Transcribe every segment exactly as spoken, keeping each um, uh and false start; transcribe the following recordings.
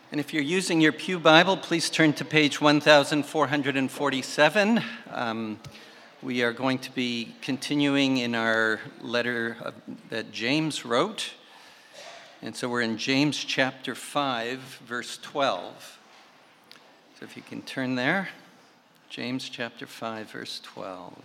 And if you're using your Pew Bible, please turn to page one thousand four hundred forty-seven. Um, we are going to be continuing in our letter of, that James wrote. And so we're in James chapter five, verse twelve. So if you can turn there, James chapter five, verse twelve.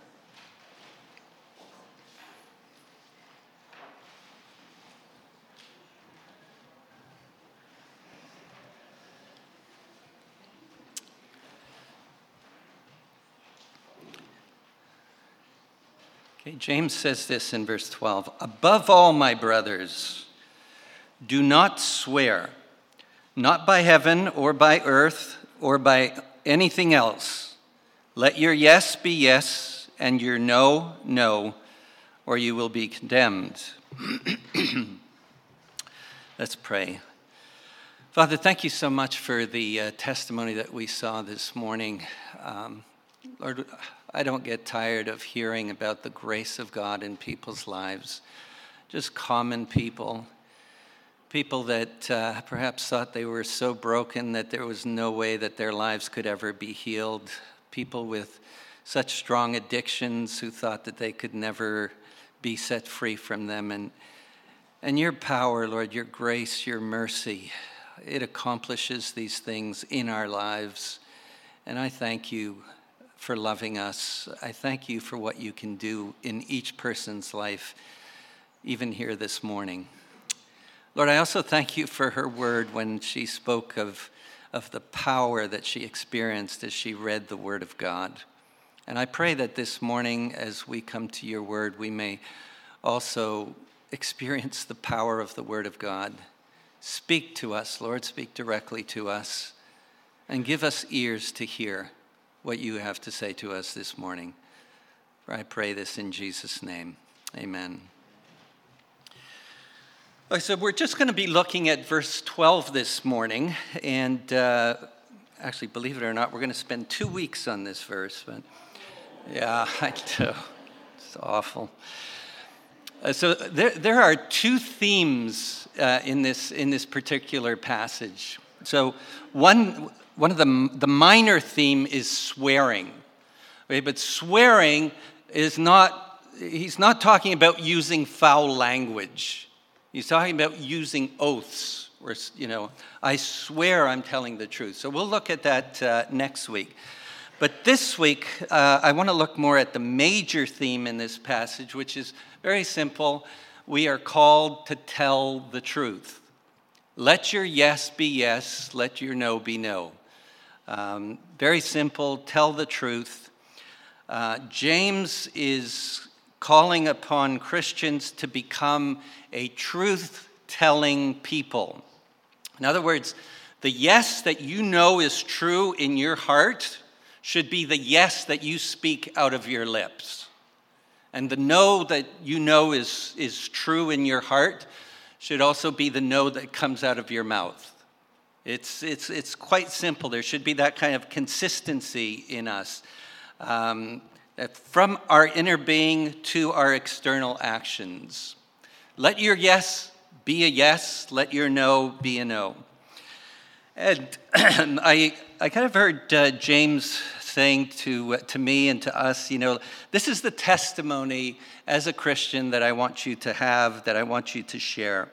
Okay, James says this in verse twelve. Above all, my brothers, do not swear, not by heaven or by earth or by anything else. Let your yes be yes and your no, no, or you will be condemned. Let's pray. Father, thank you so much for the uh, testimony that we saw this morning. Um, Lord, I don't get tired of hearing about the grace of God in people's lives. Just common people. People that uh, perhaps thought they were so broken that there was no way that their lives could ever be healed. People with such strong addictions who thought that they could never be set free from them. And, and your power, Lord, your grace, your mercy, it accomplishes these things in our lives. And I thank you for loving us. I thank you for what you can do in each person's life, even here this morning. Lord, I also thank you for her word when she spoke of, of the power that she experienced as she read the word of God. And I pray that this morning, as we come to your word, we may also experience the power of the word of God. Speak to us, Lord, speak directly to us, and give us ears to hear what you have to say to us this morning. For I pray this in Jesus' name. Amen. Okay, so we're just going to be looking at verse twelve this morning, and uh, actually, believe it or not, we're going to spend two weeks on this verse. But yeah, I know. It's awful. Uh, so there, there are two themes uh, in this in this particular passage. So one. One of the, the minor theme is swearing, okay? But swearing is not, he's not talking about using foul language. He's talking about using oaths, or, you know, I swear I'm telling the truth. So we'll look at that uh, next week. But this week, uh, I want to look more at the major theme in this passage, which is very simple. We are called to tell the truth. Let your yes be yes, let your no be no. Um, very simple, tell the truth. Uh, James is calling upon Christians to become a truth-telling people. In other words, the yes that you know is true in your heart should be the yes that you speak out of your lips. And the no that you know is, is true in your heart should also be the no that comes out of your mouth. It's it's it's quite simple. There should be that kind of consistency in us, um, from our inner being to our external actions. Let your yes be a yes. Let your no be a no. And I I kind of heard uh, James saying to uh, to me and to us, you know, this is the testimony as a Christian that I want you to have, that I want you to share.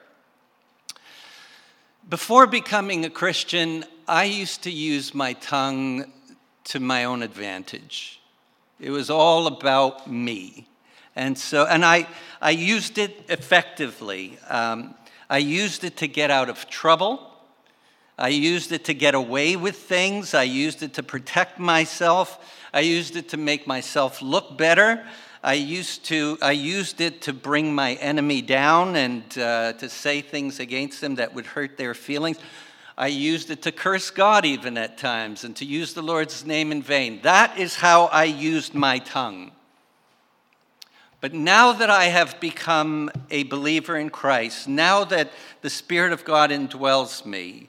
Before becoming a Christian, I used to use my tongue to my own advantage. It was all about me. And so, and I, I used it effectively. Um, I used it to get out of trouble. I used it to get away with things. I used it to protect myself. I used it to make myself look better. I used to. I used it to bring my enemy down and uh, to say things against them that would hurt their feelings. I used it to curse God even at times and to use the Lord's name in vain. That is how I used my tongue. But now that I have become a believer in Christ, now that the Spirit of God indwells me,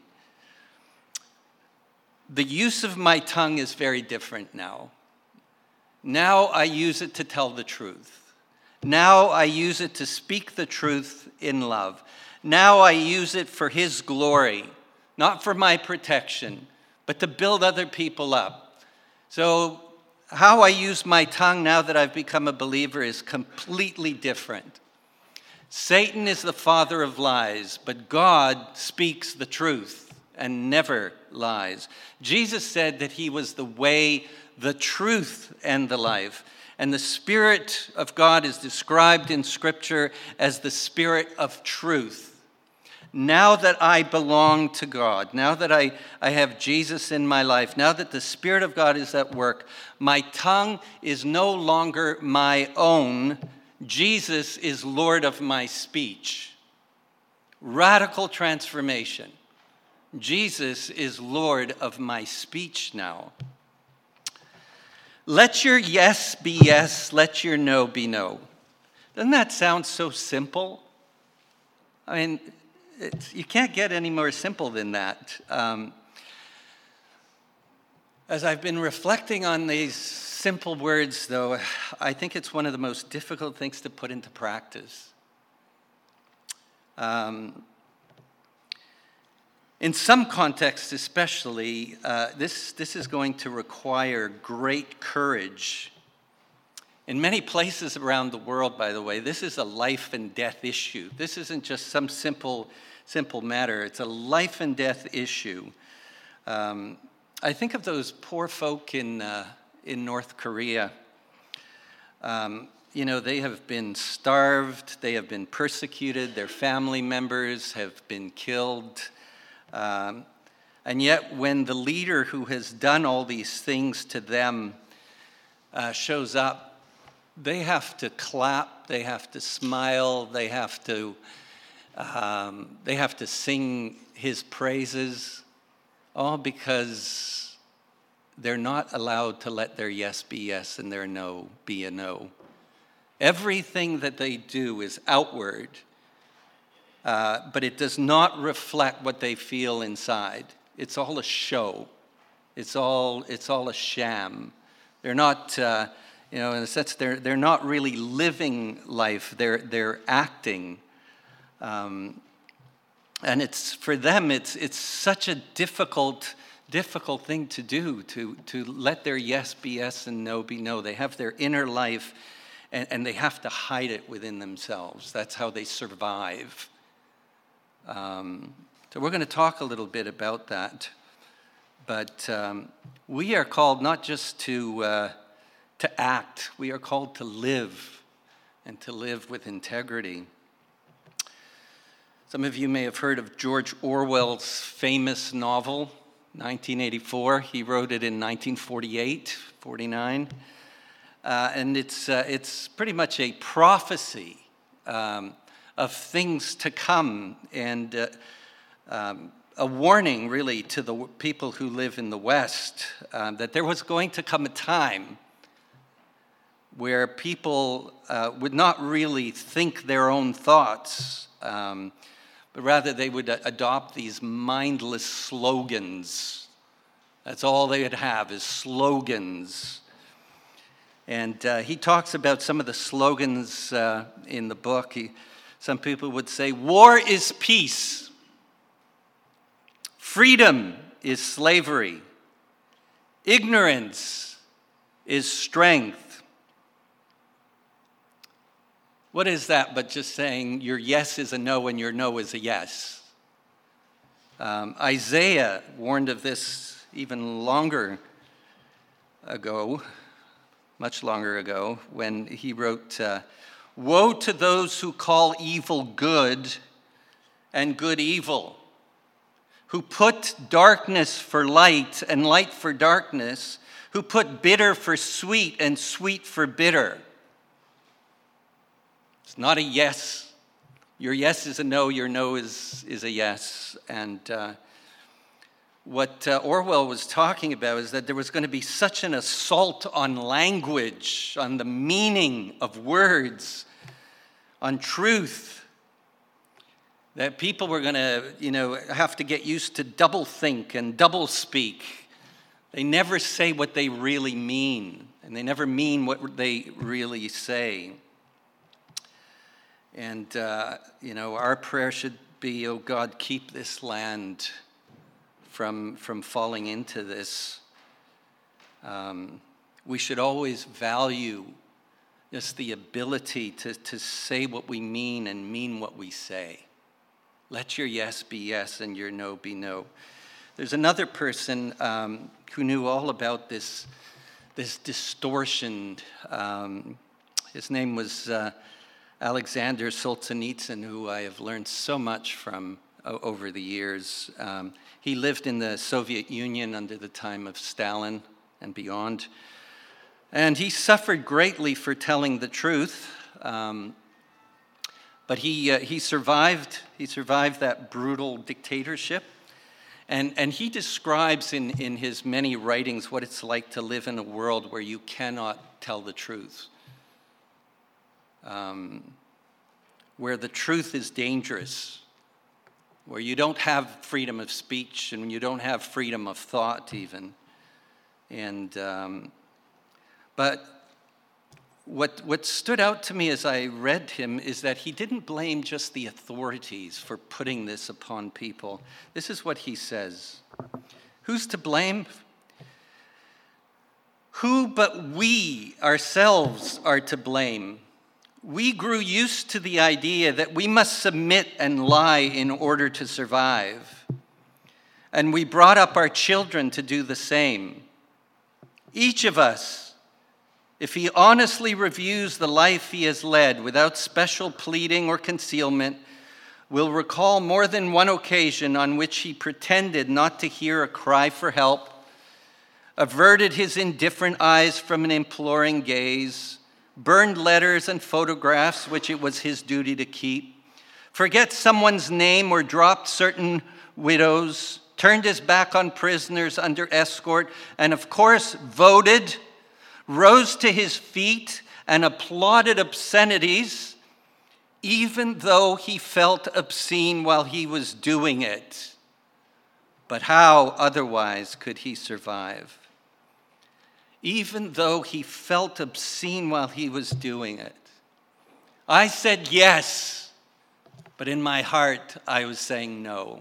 the use of my tongue is very different now. Now I use it to tell the truth. Now I use it to speak the truth in love. Now I use it for His glory, not for my protection, but to build other people up. So how I use my tongue now that I've become a believer is completely different. Satan is the father of lies, but God speaks the truth and never lies. Jesus said that he was the way, the truth, and the life. And the Spirit of God is described in Scripture as the Spirit of truth. Now that I belong to God, now that I, I have Jesus in my life, now that the Spirit of God is at work, my tongue is no longer my own. Jesus is Lord of my speech. Radical transformation. Jesus is Lord of my speech now. Let your yes be yes, let your no be no. Doesn't that sound so simple? I mean, it's, you can't get any more simple than that. Um, as I've been reflecting on these simple words, though, I think it's one of the most difficult things to put into practice. Um, In some contexts especially, uh, this, this is going to require great courage. In many places around the world, by the way, this is a life and death issue. This isn't just some simple, simple matter. It's a life and death issue. Um, I think of those poor folk in, uh, in North Korea. Um, you know, they have been starved, they have been persecuted, their family members have been killed. Um, and yet when the leader who has done all these things to them uh, shows up, they have to clap, they have to smile, they have to, um, they have to sing his praises, all because they're not allowed to let their yes be yes and their no be a no. Everything that they do is outward. Uh, but it does not reflect what they feel inside. It's all a show. It's all it's all a sham. They're not, uh, you know, in a sense, they're they're not really living life. They're they're acting, um, and it's for them. It's it's such a difficult difficult thing to do to to let their yes be yes and no be no. They have their inner life, and, and they have to hide it within themselves. That's how they survive. Um, so we're going to talk a little bit about that, but um, we are called not just to uh, to act, we are called to live, and to live with integrity. Some of you may have heard of George Orwell's famous novel, nineteen eighty-four. He wrote it in nineteen forty-eight, forty-nine, uh, and it's uh, it's pretty much a prophecy Um, of things to come, and uh, um, a warning really to the people who live in the West, um, that there was going to come a time where people uh, would not really think their own thoughts, um, but rather they would uh, adopt these mindless slogans. That's all they would have is slogans. And uh, he talks about some of the slogans uh, in the book. He, Some people would say, war is peace. Freedom is slavery. Ignorance is strength. What is that but just saying your yes is a no and your no is a yes? Um, Isaiah warned of this even longer ago, much longer ago, when he wrote, uh, woe to those who call evil good and good evil, who put darkness for light and light for darkness, who put bitter for sweet and sweet for bitter. It's not a yes. Your yes is a no, your no is, is a yes. And uh, what uh, Orwell was talking about is that there was going to be such an assault on language, on the meaning of words, on truth, that people were going to, you know, have to get used to double think and double speak. They never say what they really mean, and they never mean what they really say. And, uh, you know, our prayer should be, oh God, keep this land from, from falling into this. Um, we should always value just the ability to, to say what we mean and mean what we say. Let your yes be yes and your no be no. There's another person um, who knew all about this, this distortion. Um, his name was uh, Alexander Solzhenitsyn, who I have learned so much from o- over the years. Um, he lived in the Soviet Union under the time of Stalin and beyond. And he suffered greatly for telling the truth, um, but he uh, he survived. He survived that brutal dictatorship, and and he describes in in his many writings what it's like to live in a world where you cannot tell the truth, um, where the truth is dangerous, where you don't have freedom of speech and you don't have freedom of thought even, and. Um, But what, what stood out to me as I read him is that he didn't blame just the authorities for putting this upon people. This is what he says. Who's to blame? Who but we ourselves are to blame? We grew used to the idea that we must submit and lie in order to survive. And we brought up our children to do the same. Each of us, if he honestly reviews the life he has led without special pleading or concealment, will recall more than one occasion on which he pretended not to hear a cry for help, averted his indifferent eyes from an imploring gaze, burned letters and photographs which it was his duty to keep, forget someone's name or dropped certain widows, turned his back on prisoners under escort, and of course voted, rose to his feet and applauded obscenities, even though he felt obscene while he was doing it. But how otherwise could he survive? Even though he felt obscene while he was doing it. I said yes, but in my heart I was saying no.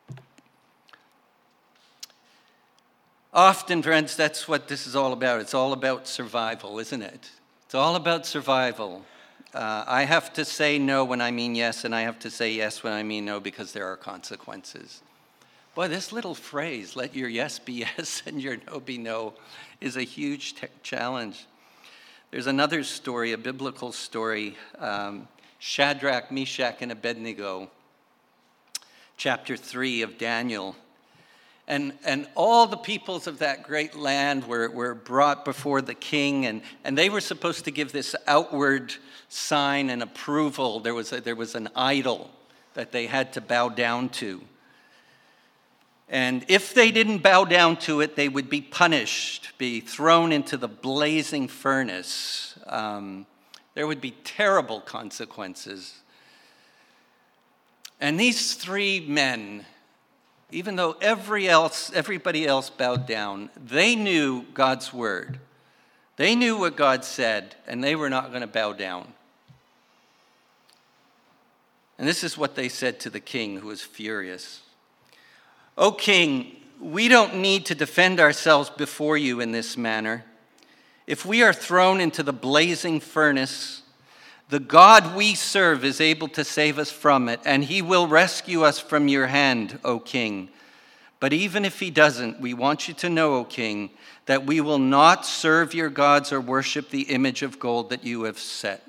Often, friends, that's what this is all about. It's all about survival, isn't it? It's all about survival. Uh, I have to say no when I mean yes, and I have to say yes when I mean no because there are consequences. Boy, this little phrase, let your yes be yes and your no be no, is a huge te- challenge. There's another story, a biblical story, um, Shadrach, Meshach, and Abednego, chapter three of Daniel. And, and all the peoples of that great land were, were brought before the king, and, and they were supposed to give this outward sign and approval. There was, a, there was an idol that they had to bow down to. And if they didn't bow down to it, they would be punished, be thrown into the blazing furnace. Um, there would be terrible consequences. And these three men, even though every else, everybody else bowed down, they knew God's word. They knew what God said, and they were not going to bow down. And this is what they said to the king, who was furious. "O king, we don't need to defend ourselves before you in this manner. If we are thrown into the blazing furnace, the God we serve is able to save us from it, and he will rescue us from your hand, O king. But even if he doesn't, we want you to know, O king, that we will not serve your gods or worship the image of gold that you have set.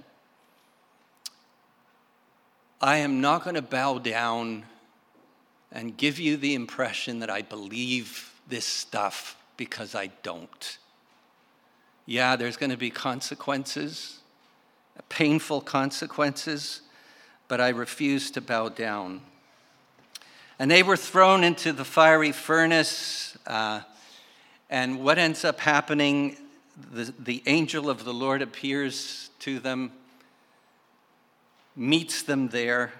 I am not going to bow down and give you the impression that I believe this stuff, because I don't. Yeah, there's going to be consequences, painful consequences, but I refuse to bow down." And they were thrown into the fiery furnace, uh, and what ends up happening, the, the angel of the Lord appears to them, meets them there,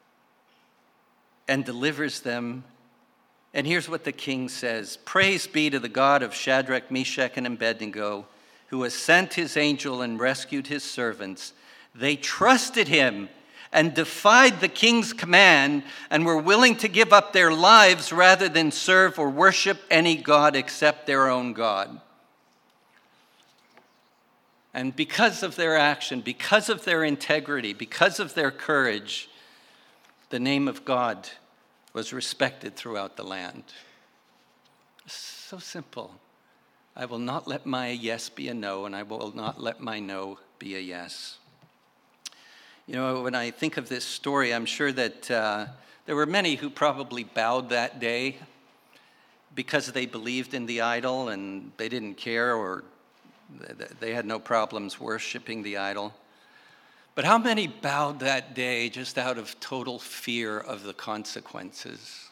and delivers them. And here's what the king says: "Praise be to the God of Shadrach, Meshach, and Abednego, who has sent his angel and rescued his servants. They trusted him and defied the king's command and were willing to give up their lives rather than serve or worship any god except their own God. And because of their action, because of their integrity, because of their courage, the name of God was respected throughout the land. So simple. I will not let my yes be a no, and I will not let my no be a yes. You know, when I think of this story, I'm sure that uh, there were many who probably bowed that day because they believed in the idol and they didn't care, or they had no problems worshiping the idol. But how many bowed that day just out of total fear of the consequences?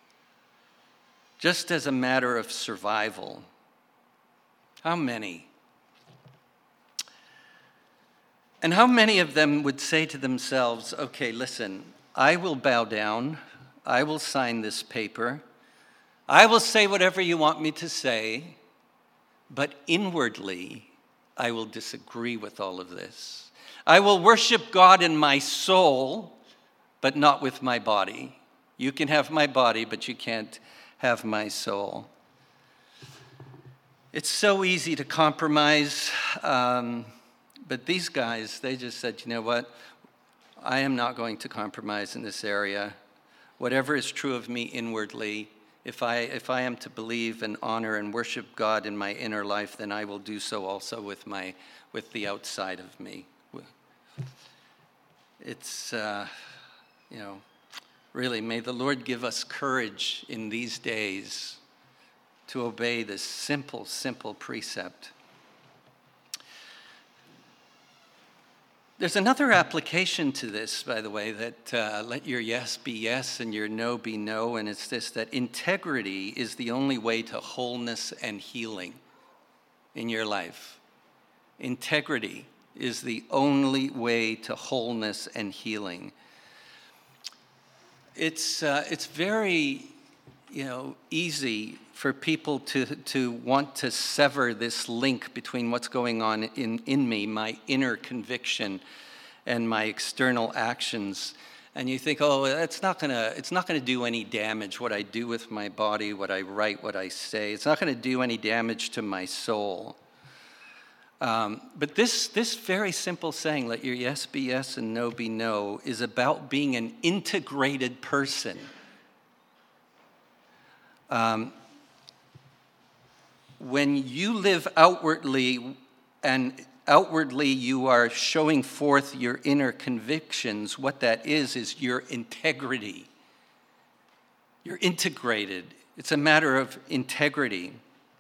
Just as a matter of survival. How many? And how many of them would say to themselves, okay, listen, I will bow down, I will sign this paper, I will say whatever you want me to say, but inwardly, I will disagree with all of this. I will worship God in my soul, but not with my body. You can have my body, but you can't have my soul. It's so easy to compromise. Um, But these guys, they just said, you know what? I am not going to compromise in this area. Whatever is true of me inwardly, if I if I am to believe and honor and worship God in my inner life, then I will do so also with my with the outside of me. It's uh, you know, really, may the Lord give us courage in these days to obey this simple, simple precept. There's another application to this, by the way, that uh, let your yes be yes and your no be no, and it's this, that integrity is the only way to wholeness and healing in your life. Integrity is the only way to wholeness and healing. It's uh, it's very, you know, easy for people to, to want to sever this link between what's going on in, in me, my inner conviction, and my external actions. And you think, oh, it's not gonna, it's not gonna do any damage, what I do with my body, what I write, what I say. It's not gonna do any damage to my soul. Um, but this, this very simple saying, let your yes be yes and no be no, is about being an integrated person. Um, When you live outwardly, and outwardly you are showing forth your inner convictions, what that is, is your integrity. You're integrated. It's a matter of integrity.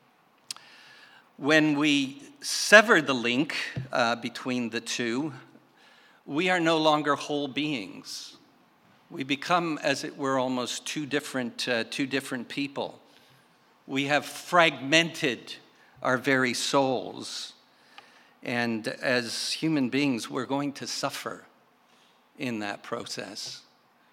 When we sever the link uh, between the two, we are no longer whole beings. We become, as it were, almost two different, uh, two different people. We have fragmented our very souls. And as human beings, we're going to suffer in that process.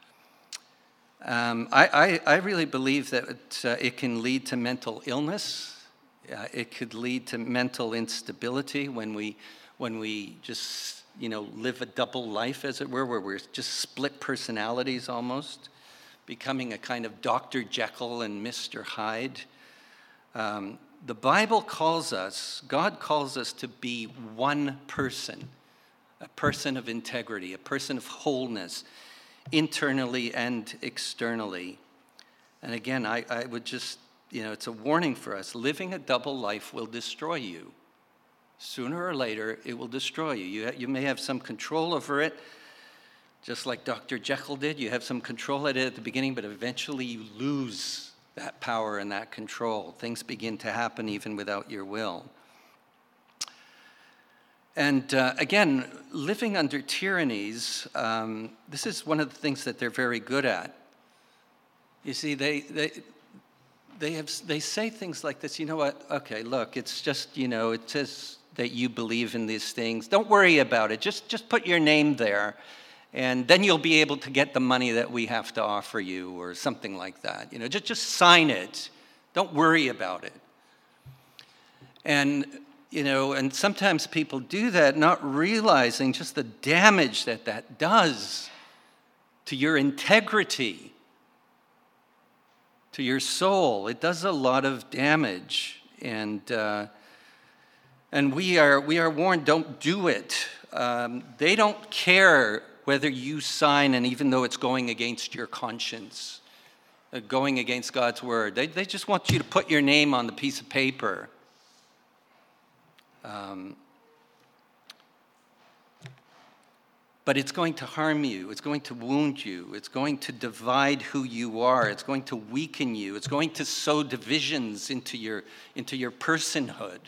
Um, I, I, I really believe that it, uh, it can lead to mental illness. Uh, it could lead to mental instability when we, when we just, you know, live a double life, as it were, where we're just split personalities almost, becoming a kind of Doctor Jekyll and Mister Hyde. Um, the Bible calls us, God calls us to be one person, a person of integrity, a person of wholeness, internally and externally. And again, I, I would just, you know, it's a warning for us. Living a double life will destroy you. Sooner or later, it will destroy you. You, you may have some control over it, just like Doctor Jekyll did. You have some control at it at the beginning, but eventually you lose that power and that control. Things begin to happen even without your will. And uh, again, living under tyrannies, um, this is one of the things that they're very good at. You see, they they they have they say things like this. You know what? Okay, look, it's just, you know, it says that you believe in these things. Don't worry about it. Just just put your name there. And then you'll be able to get the money that we have to offer you, or something like that. You know, just, just sign it. Don't worry about it. And you know, and sometimes people do that not realizing just the damage that that does to your integrity, to your soul. It does a lot of damage, and uh, and we are we are warned, don't do it. Um, they don't care whether you sign, and even though it's going against your conscience, uh, going against God's word, they they just want you to put your name on the piece of paper. Um, but it's going to harm you. It's going to wound you. It's going to divide who you are. It's going to weaken you. It's going to sow divisions into your, into your personhood.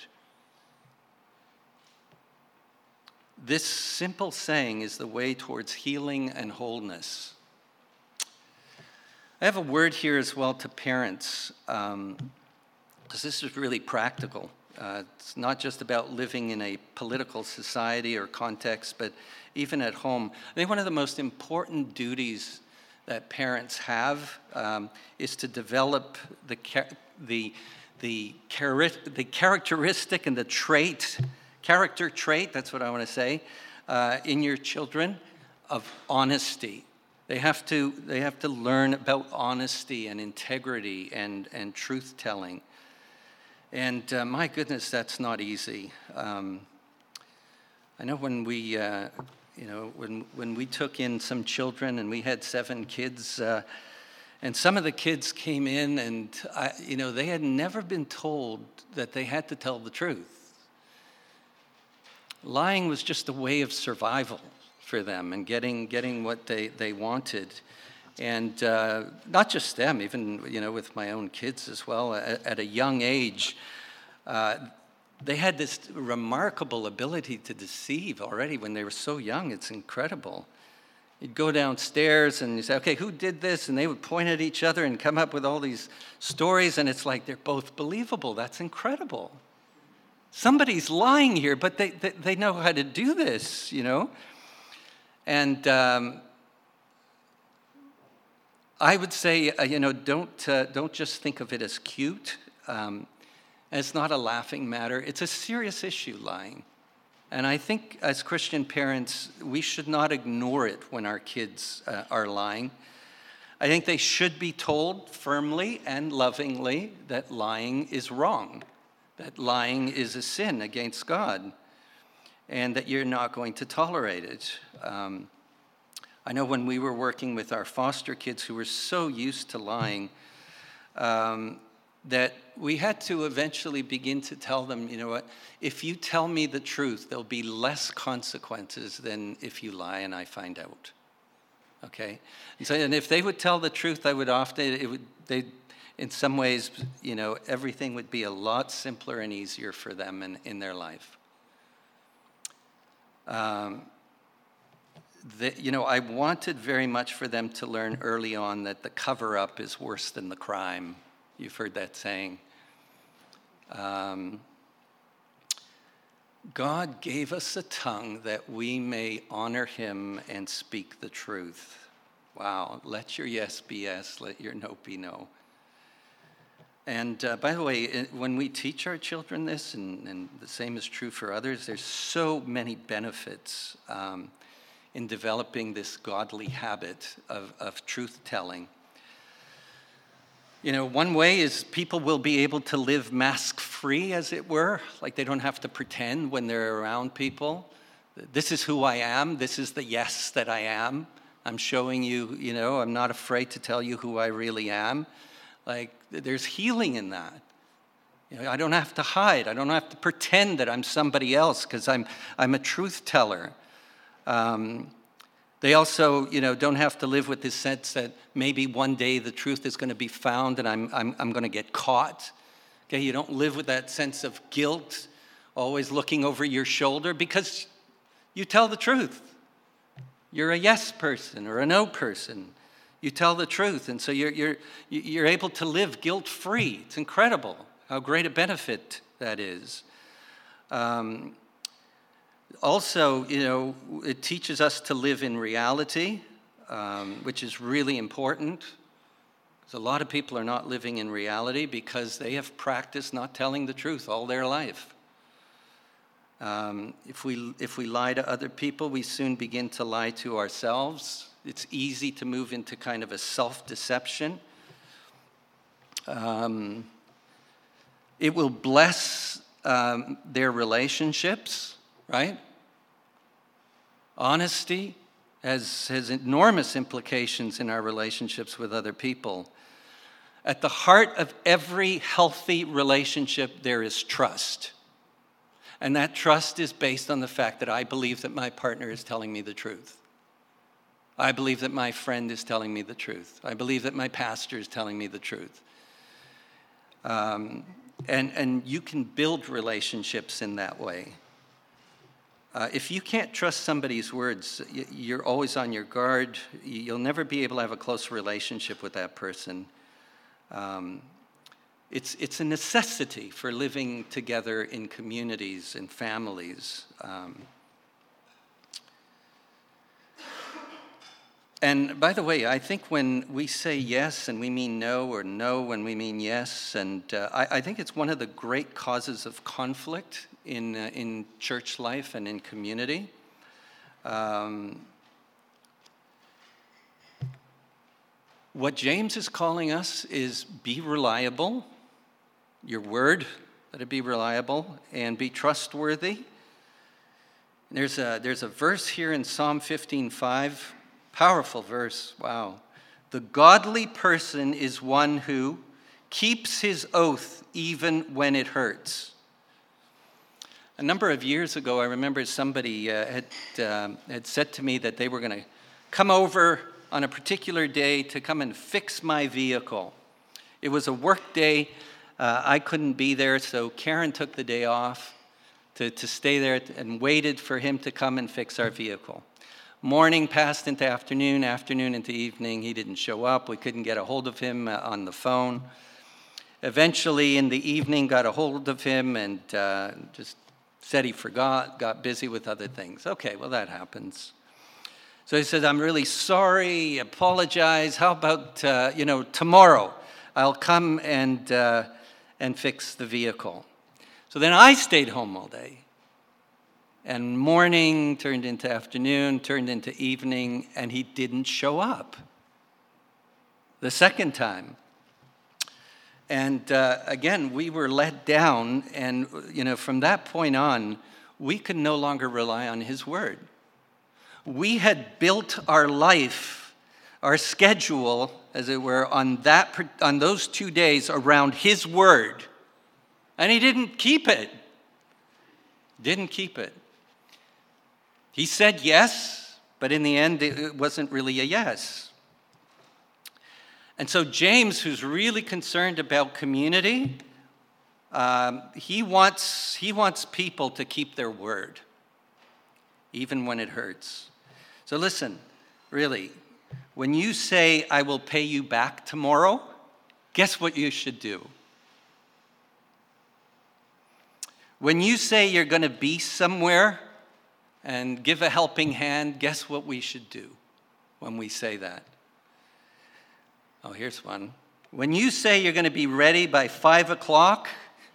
This simple saying is the way towards healing and wholeness. I have a word here as well to parents, um, because this is really practical. Uh, it's not just about living in a political society or context, but even at home. I think one of the most important duties that parents have um, is to develop the the the, char- the characteristic and the trait, character trait, that's what I want to say, uh, in your children of honesty. They have to they have to learn about honesty and integrity and, and truth-telling. And uh, my goodness, that's not easy. Um, I know when we, uh, you know, when when we took in some children, and we had seven kids, uh, and some of the kids came in, and I, you know, they had never been told that they had to tell the truth. Lying was just a way of survival for them, and getting getting what they they wanted. And uh, not just them, even, you know, with my own kids as well. At, at a young age, uh, they had this remarkable ability to deceive already when they were so young. It's incredible. You'd go downstairs and you say, okay, who did this? And they would point at each other and come up with all these stories, and it's like they're both believable. That's incredible. Somebody's lying here, but they, they, they know how to do this, you know? And Um, I would say, uh, you know, don't uh, don't just think of it as cute. Um, it's not a laughing matter. It's a serious issue, lying. And I think as Christian parents, we should not ignore it when our kids uh, are lying. I think they should be told firmly and lovingly that lying is wrong, that lying is a sin against God, and that you're not going to tolerate it. Um, I know when we were working with our foster kids who were so used to lying, um, that we had to eventually begin to tell them, you know what, if you tell me the truth, there'll be less consequences than if you lie and I find out. Okay? And so, and if they would tell the truth, I would often, it would, they, in some ways, you know, everything would be a lot simpler and easier for them in, in their life. Um, The, you know, I wanted very much for them to learn early on that the cover-up is worse than the crime. You've heard that saying. Um, God gave us a tongue that we may honor him and speak the truth. Wow, let your yes be yes, let your no be no. And uh, by the way, when we teach our children this, and, and the same is true for others, there's so many benefits um, in developing this godly habit of, of truth-telling. You know, one way is people will be able to live mask-free, as it were, like they don't have to pretend when they're around people. This is who I am. This is the yes that I am. I'm showing you, you know, I'm not afraid to tell you who I really am. Like, there's healing in that. You know, I don't have to hide. I don't have to pretend that I'm somebody else because I'm I'm a truth teller. Um, they also, you know, don't have to live with this sense that maybe one day the truth is going to be found and I'm I'm I'm going to get caught. Okay, you don't live with that sense of guilt, always looking over your shoulder because you tell the truth. You're a yes person or a no person. You tell the truth, and so you're you're you're able to live guilt-free. It's incredible how great a benefit that is. Um, also, you know, it teaches us to live in reality, um, which is really important. Because a lot of people are not living in reality because they have practiced not telling the truth all their life. Um, if we if we lie to other people, we soon begin to lie to ourselves. It's easy to move into kind of a self-deception. Um, it will bless um, their relationships, right? Honesty has, has enormous implications in our relationships with other people. At the heart of every healthy relationship, there is trust. And that trust is based on the fact that I believe that my partner is telling me the truth. I believe that my friend is telling me the truth. I believe that my pastor is telling me the truth. Um, and, and you can build relationships in that way. Uh, if you can't trust somebody's words, you're always on your guard. You'll never be able to have a close relationship with that person. Um, it's, it's a necessity for living together in communities and families. Um, And by the way, I think when we say yes and we mean no, or no when we mean yes, and uh, I, I think it's one of the great causes of conflict in uh, in church life and in community. Um, what James is calling us is be reliable. Your word, let it be reliable, and be trustworthy. There's a there's a verse here in Psalm fifteen five. Powerful verse, wow. The godly person is one who keeps his oath even when it hurts. A number of years ago, I remember somebody uh, had, uh, had said to me that they were going to come over on a particular day to come and fix my vehicle. It was a work day. Uh, I couldn't be there, so Karen took the day off to, to stay there and waited for him to come and fix our vehicle. Morning passed into afternoon, afternoon into evening. He didn't show up. We couldn't get a hold of him uh, on the phone. Eventually, in the evening, got a hold of him and uh, just said he forgot, got busy with other things. Okay, well, that happens. So he said, I'm really sorry, apologize. How about, uh, you know, tomorrow I'll come and, uh, and fix the vehicle. So then I stayed home all day. And morning turned into afternoon, turned into evening, and he didn't show up the second time. And uh, again, we were let down, and you know, from that point on, we could no longer rely on his word. We had built our life, our schedule, as it were, on that on those two days around his word, and he didn't keep it. Didn't keep it. He said yes, but in the end, it wasn't really a yes. And so James, who's really concerned about community, um, he wants, he wants people to keep their word, even when it hurts. So listen, really, when you say, I will pay you back tomorrow, guess what you should do? When you say you're going to be somewhere and give a helping hand, guess what we should do when we say that? Oh, here's one. When you say you're going to be ready by five o'clock,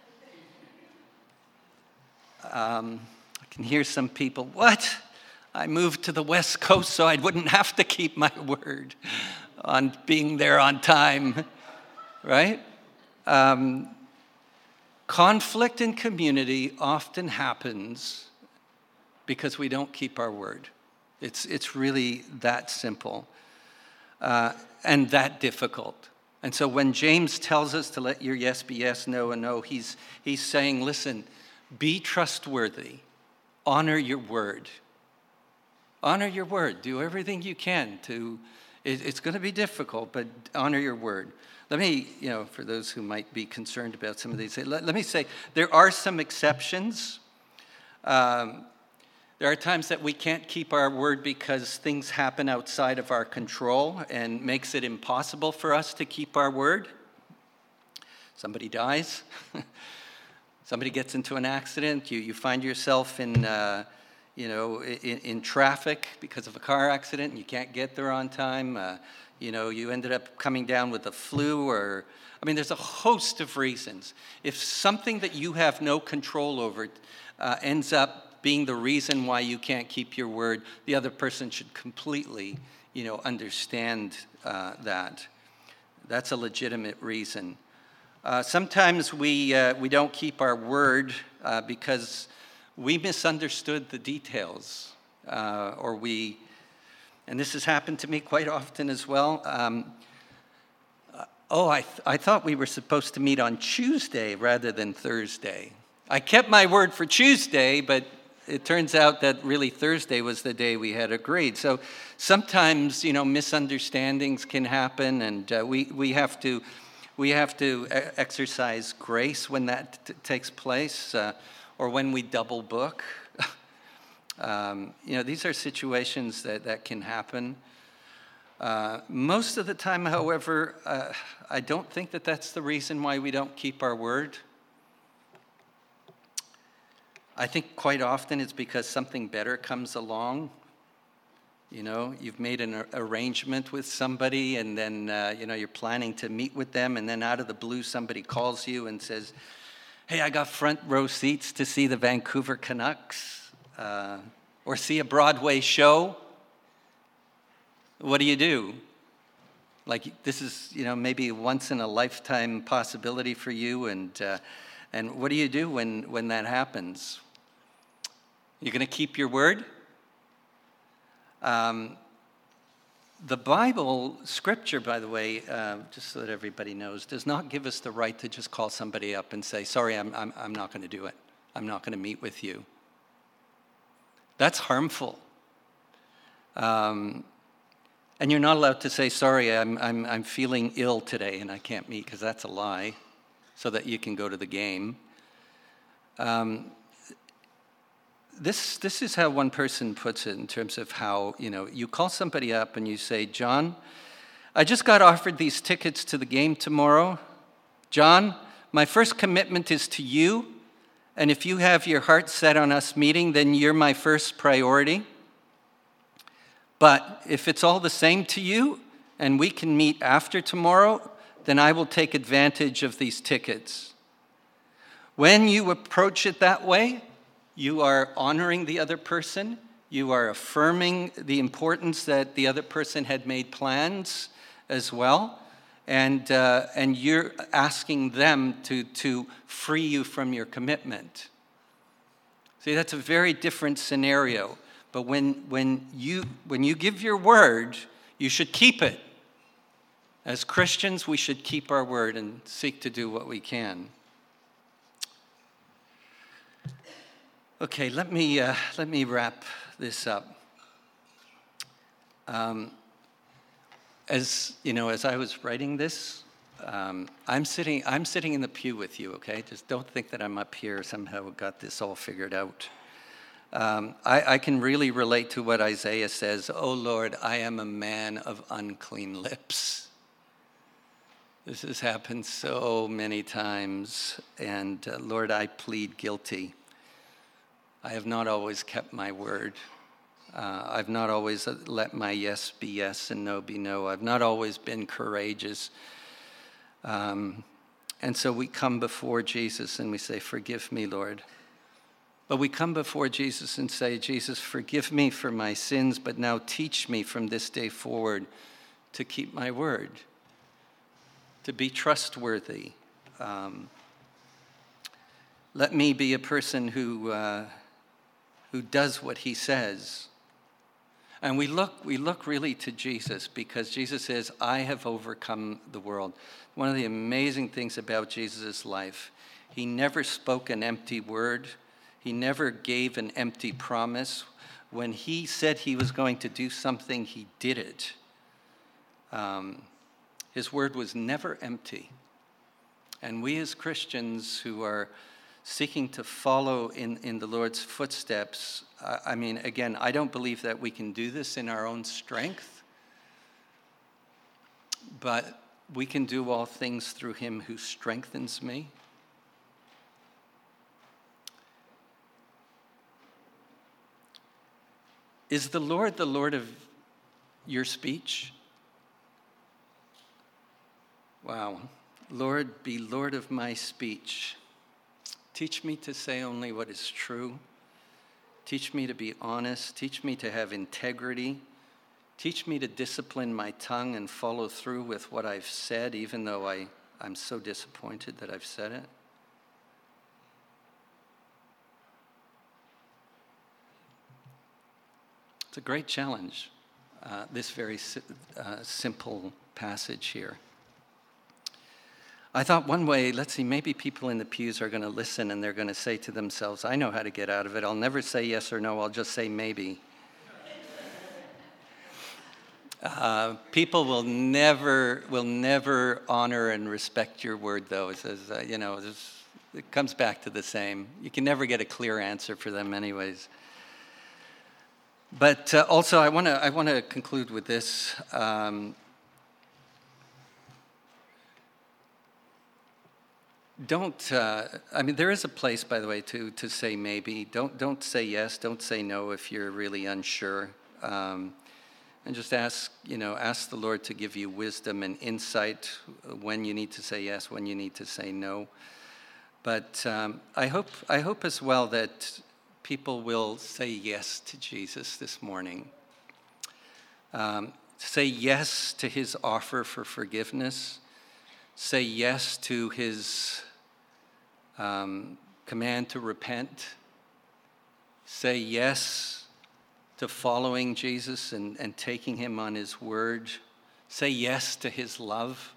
um, I can hear some people, what? I moved to the West Coast so I wouldn't have to keep my word on being there on time, right? Um, conflict in community often happens because we don't keep our word. It's, it's really that simple uh, and that difficult. And so when James tells us to let your yes be yes, no and no, he's, he's saying, listen, be trustworthy. Honor your word. Honor your word. Do everything you can to, it, it's going to be difficult, but honor your word. Let me, you know, for those who might be concerned about some of these, let, let me say there are some exceptions. Um, There are times that we can't keep our word because things happen outside of our control and makes it impossible for us to keep our word. Somebody dies. Somebody gets into an accident. You, you find yourself in, uh, you know, in, in traffic because of a car accident and you can't get there on time. Uh, You know, you ended up coming down with the flu, or, I mean, there's a host of reasons. If something that you have no control over uh, ends up being the reason why you can't keep your word, the other person should completely, you know, understand uh, that. That's a legitimate reason. Uh, sometimes we uh, we don't keep our word uh, because we misunderstood the details, uh, or we, and this has happened to me quite often as well. Um, uh, oh, I th- I thought we were supposed to meet on Tuesday rather than Thursday. I kept my word for Tuesday, but it turns out that really Thursday was the day we had agreed. So sometimes, you know, misunderstandings can happen, and uh, we we have to. We have to exercise grace when that t- takes place, uh, or when we double book. um, you know, these are situations that, that can happen. Uh, most of the time, however, uh, I don't think that that's the reason why we don't keep our word. I think quite often it's because something better comes along. You know, you've made an arrangement with somebody, and then, uh, you know, you're planning to meet with them, and then out of the blue, somebody calls you and says, hey, I got front row seats to see the Vancouver Canucks, uh, or see a Broadway show. What do you do? Like, this is, you know, maybe a once-in-a-lifetime possibility for you, and uh, and what do you do when, when that happens? You're going to keep your word? Um, the Bible, Scripture, by the way, uh, just so that everybody knows, does not give us the right to just call somebody up and say, sorry, I'm, I'm, I'm not going to do it. I'm not going to meet with you. That's harmful. Um, and you're not allowed to say, sorry, I'm, I'm, I'm feeling ill today and I can't meet, because that's a lie, so that you can go to the game. Um, This this is how one person puts it in terms of how, you know, you call somebody up and you say, John, I just got offered these tickets to the game tomorrow. John, my first commitment is to you, and if you have your heart set on us meeting, then you're my first priority. But if it's all the same to you and we can meet after tomorrow, then I will take advantage of these tickets. When you approach it that way, you are honoring the other person. You are affirming the importance that the other person had made plans as well. And, uh, and you're asking them to, to free you from your commitment. See, that's a very different scenario. But when, when, you, when you give your word, you should keep it. As Christians, we should keep our word and seek to do what we can. Okay, let me uh, let me wrap this up. Um, as you know, as I was writing this, um, I'm sitting I'm sitting in the pew with you. Okay, just don't think that I'm up here somehow got this all figured out. Um, I, I can really relate to what Isaiah says. Oh Lord, I am a man of unclean lips. This has happened so many times, and uh, Lord, I plead guilty. I have not always kept my word. Uh, I've not always let my yes be yes and no be no. I've not always been courageous. Um, and so we come before Jesus and we say, forgive me, Lord. But we come before Jesus and say, Jesus, forgive me for my sins, but now teach me from this day forward to keep my word, to be trustworthy. Um, let me be a person who... Uh, who does what he says. And we look we look really to Jesus, because Jesus says, I have overcome the world. One of the amazing things about Jesus' life, he never spoke an empty word. He never gave an empty promise. When he said he was going to do something, he did it. Um, his word was never empty. And we as Christians who are seeking to follow in, in the Lord's footsteps, I, I mean, again, I don't believe that we can do this in our own strength, but we can do all things through him who strengthens me. Is the Lord the Lord of your speech? Wow. Lord, be Lord of my speech. Teach me to say only what is true. Teach me to be honest. Teach me to have integrity. Teach me to discipline my tongue and follow through with what I've said, even though I, I'm so disappointed that I've said it. It's a great challenge, uh, this very si- uh, simple passage here. I thought one way, let's see, maybe people in the pews are going to listen and they're going to say to themselves, I know how to get out of it. I'll never say yes or no. I'll just say maybe. Uh, people will never will never honor and respect your word, though. It says, uh, you know, this, it comes back to the same. You can never get a clear answer for them anyways. But uh, also, I want to I want to conclude with this. Um, Don't, uh, I mean, there is a place, by the way, to, to say maybe. Don't, don't say yes, don't say no if you're really unsure. Um, and just ask, you know, ask the Lord to give you wisdom and insight when you need to say yes, when you need to say no. But um, I hope, I hope as well that people will say yes to Jesus this morning. Um, say yes to his offer for forgiveness. Say yes to his um, command to repent. Say yes to following Jesus and, and taking him on his word. Say yes to his love.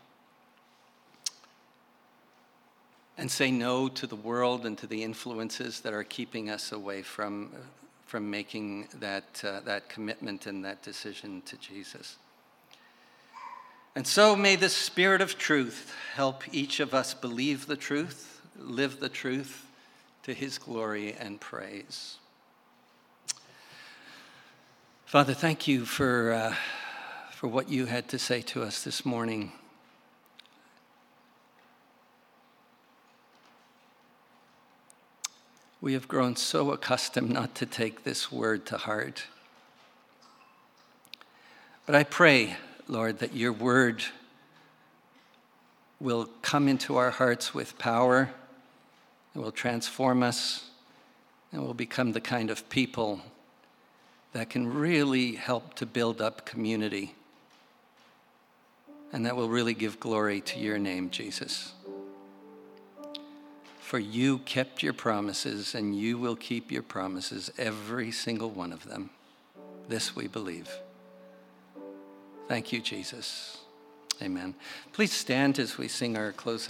And say no to the world and to the influences that are keeping us away from, from making that, uh, that commitment and that decision to Jesus. And so may the Spirit of truth help each of us believe the truth, live the truth to his glory and praise. Father, thank you for, uh, for what you had to say to us this morning. We have grown so accustomed not to take this word to heart. But I pray, Lord, that your word will come into our hearts with power. It will transform us, and we'll become the kind of people that can really help to build up community, and that will really give glory to your name, Jesus. For you kept your promises, and you will keep your promises, every single one of them. This we believe. Thank you, Jesus. Amen. Please stand as we sing our closing.